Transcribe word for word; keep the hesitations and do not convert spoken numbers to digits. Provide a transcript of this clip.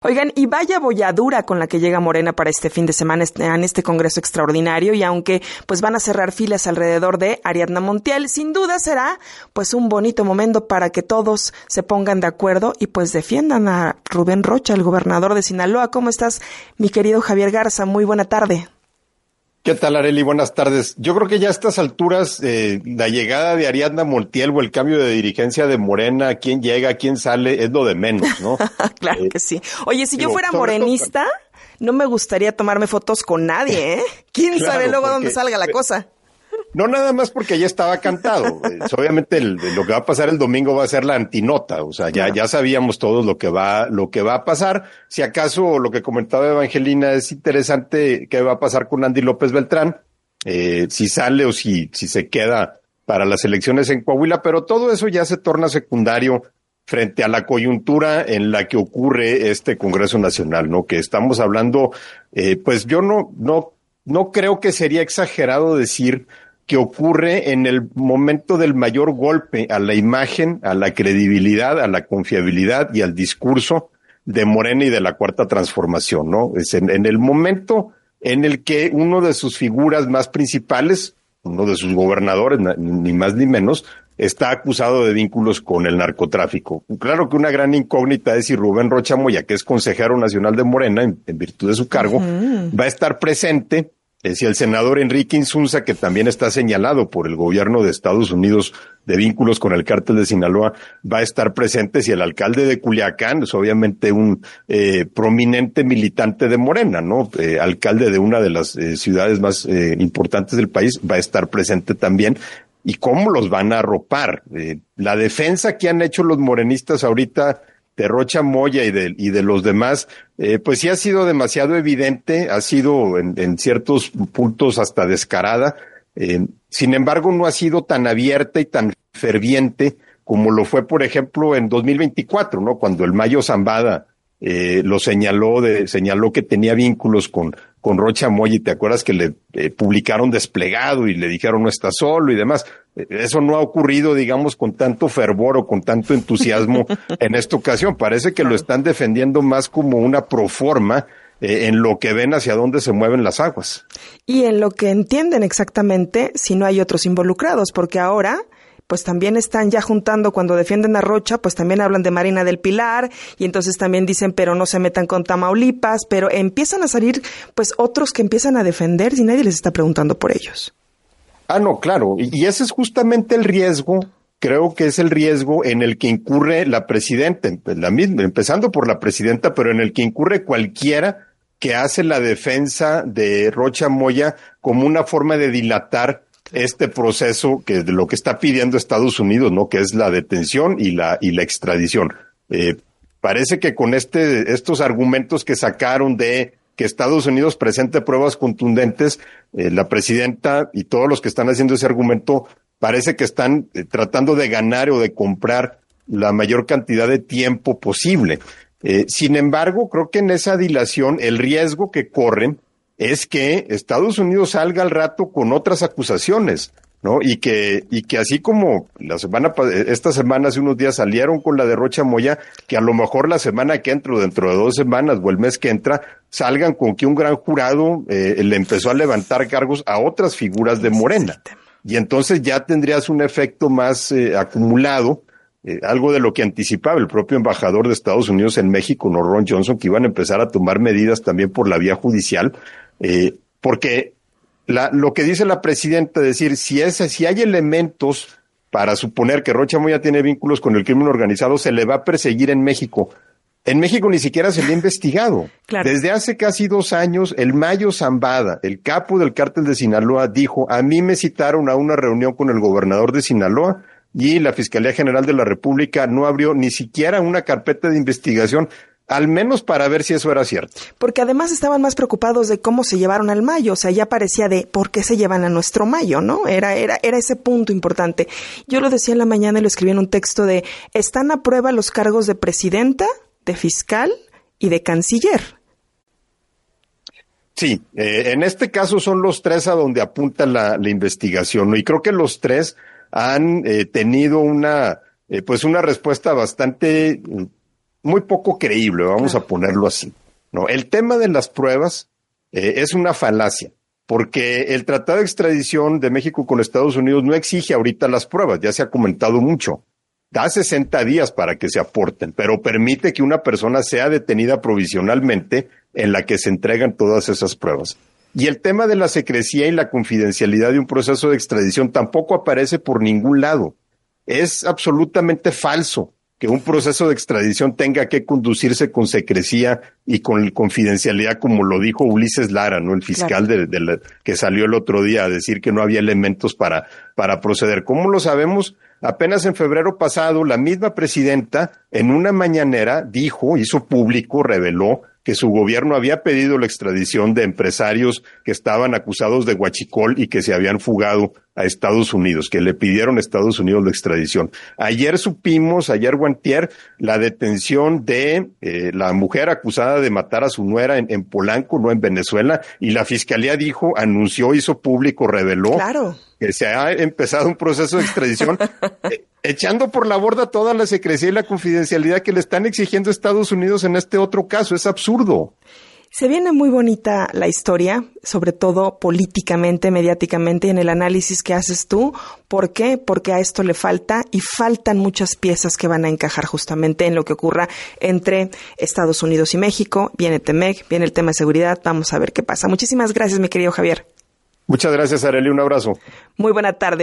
Oigan, y vaya bolladura con la que llega Morena para este fin de semana en este congreso extraordinario, y aunque pues van a cerrar filas alrededor de Ariadna Montiel, sin duda será pues un bonito momento para que todos se pongan de acuerdo y pues defiendan a Rubén Rocha, el gobernador de Sinaloa. ¿Cómo estás, mi querido Javier Garza? Muy buena tarde. ¿Qué tal, Arely? Buenas tardes. Yo creo que ya a estas alturas, eh, la llegada de Ariadna Montiel o el cambio de dirigencia de Morena, quién llega, quién sale, es lo de menos, ¿no? Claro eh, que sí. Oye, si digo, yo fuera morenista, todo... no me gustaría tomarme fotos con nadie, ¿eh? ¿Quién claro, sabe luego dónde salga la cosa? No nada más porque ya estaba cantado. Obviamente el, lo que va a pasar el domingo va a ser la antinota. O sea, ya, claro. ya sabíamos todos lo que va, lo que va a pasar. Si acaso lo que comentaba Evangelina es interesante, qué va a pasar con Andy López Beltrán, eh, si sale o si, si se queda para las elecciones en Coahuila, pero todo eso ya se torna secundario frente a la coyuntura en la que ocurre este Congreso Nacional, ¿no? Que estamos hablando, eh, pues yo no, no, no creo que sería exagerado decir que ocurre en el momento del mayor golpe a la imagen, a la credibilidad, a la confiabilidad y al discurso de Morena y de la Cuarta Transformación, ¿no? Es en, en el momento en el que uno de sus figuras más principales, uno de sus gobernadores, ni más ni menos, está acusado de vínculos con el narcotráfico. Claro que una gran incógnita es si Rubén Rocha Moya, que es consejero nacional de Morena, en, en virtud de su cargo, uh-huh. va a estar presente. Eh, si el senador Enrique Insunza, que también está señalado por el gobierno de Estados Unidos de vínculos con el cártel de Sinaloa, va a estar presente, si el alcalde de Culiacán es obviamente un eh, prominente militante de Morena, ¿no? Eh, alcalde de una de las eh, ciudades más eh, importantes del país, va a estar presente también. ¿Y cómo los van a arropar? Eh, la defensa que han hecho los morenistas ahorita de Rocha Moya y de, y de los demás, eh, pues sí ha sido demasiado evidente, ha sido en, en ciertos puntos hasta descarada, eh, sin embargo no ha sido tan abierta y tan ferviente como lo fue, por ejemplo, en dos mil veinticuatro, ¿no? Cuando el Mayo Zambada eh, lo señaló, de, señaló que tenía vínculos con, con Rocha Moya, y te acuerdas que le eh, publicaron desplegado y le dijeron no está solo y demás. Eso no ha ocurrido, digamos, con tanto fervor o con tanto entusiasmo en esta ocasión. Parece que lo están defendiendo más como una proforma eh, en lo que ven hacia dónde se mueven las aguas. Y en lo que entienden exactamente si no hay otros involucrados, porque ahora pues también están ya juntando, cuando defienden a Rocha, pues también hablan de Marina del Pilar, y entonces también dicen, pero no se metan con Tamaulipas, pero empiezan a salir pues otros que empiezan a defender si nadie les está preguntando por ellos. Ah, no, claro, y ese es justamente el riesgo, creo que es el riesgo en el que incurre la presidenta, la misma, empezando por la presidenta, pero en el que incurre cualquiera que hace la defensa de Rocha Moya como una forma de dilatar este proceso que de lo que está pidiendo Estados Unidos, ¿no? Que es la detención y la y la extradición. Eh, parece que con este estos argumentos que sacaron de que Estados Unidos presente pruebas contundentes, eh, la presidenta y todos los que están haciendo ese argumento parece que están eh, tratando de ganar o de comprar la mayor cantidad de tiempo posible. Eh, sin embargo, creo que en esa dilación el riesgo que corren es que Estados Unidos salga al rato con otras acusaciones, ¿no? Y que, y que así como la semana, esta semana hace unos días salieron con la de Rocha Moya, que a lo mejor la semana que entra o dentro de dos semanas o el mes que entra, salgan con que un gran jurado eh, le empezó a levantar cargos a otras figuras de Morena. Y entonces ya tendrías un efecto más eh, acumulado, eh, algo de lo que anticipaba el propio embajador de Estados Unidos en México, ¿no? Ron Johnson, que iban a empezar a tomar medidas también por la vía judicial. Eh, porque la, lo que dice la presidenta, es decir, si es, si hay elementos para suponer que Rocha Moya tiene vínculos con el crimen organizado, se le va a perseguir en México. En México ni siquiera se le ha investigado. Claro. Desde hace casi dos años, el Mayo Zambada, el capo del cártel de Sinaloa, dijo, a mí me citaron a una reunión con el gobernador de Sinaloa y la Fiscalía General de la República no abrió ni siquiera una carpeta de investigación, al menos para ver si eso era cierto. Porque además estaban más preocupados de cómo se llevaron al Mayo, o sea, ya parecía de por qué se llevan a nuestro Mayo, ¿no? Era, era, era ese punto importante. Yo lo decía en la mañana y lo escribí en un texto de, están a prueba los cargos de presidenta, de fiscal y de canciller. Sí, eh, en este caso son los tres a donde apunta la, la investigación, ¿no? Y creo que los tres han eh, tenido una, eh, pues una respuesta bastante muy poco creíble, vamos a ponerlo así, ¿no? El tema de las pruebas eh, es una falacia, porque el Tratado de Extradición de México con Estados Unidos no exige ahorita las pruebas, ya se ha comentado mucho. Da sesenta días para que se aporten, pero permite que una persona sea detenida provisionalmente en la que se entregan todas esas pruebas. Y el tema de la secrecía y la confidencialidad de un proceso de extradición tampoco aparece por ningún lado. Es absolutamente falso que un proceso de extradición tenga que conducirse con secrecía y con confidencialidad, como lo dijo Ulises Lara, ¿no? El fiscal claro. de, de la, que salió el otro día a decir que no había elementos para, para proceder. ¿Cómo lo sabemos? Apenas en febrero pasado, la misma presidenta, en una mañanera, dijo, hizo público, reveló que su gobierno había pedido la extradición de empresarios que estaban acusados de huachicol y que se habían fugado a Estados Unidos, que le pidieron a Estados Unidos la extradición. Ayer supimos, ayer o antier, la detención de eh, la mujer acusada de matar a su nuera en, en Polanco, no en Venezuela, y la fiscalía dijo, anunció, hizo público, reveló claro. que se ha empezado un proceso de extradición eh, echando por la borda toda la secrecía y la confidencialidad que le están exigiendo a Estados Unidos en este otro caso. Es absurdo. Se viene muy bonita la historia, sobre todo políticamente, mediáticamente, en el análisis que haces tú. ¿Por qué? Porque a esto le falta y faltan muchas piezas que van a encajar justamente en lo que ocurra entre Estados Unidos y México. Viene T-MEC, viene el tema de seguridad. Vamos a ver qué pasa. Muchísimas gracias, mi querido Javier. Muchas gracias, Arely. Un abrazo. Muy buena tarde.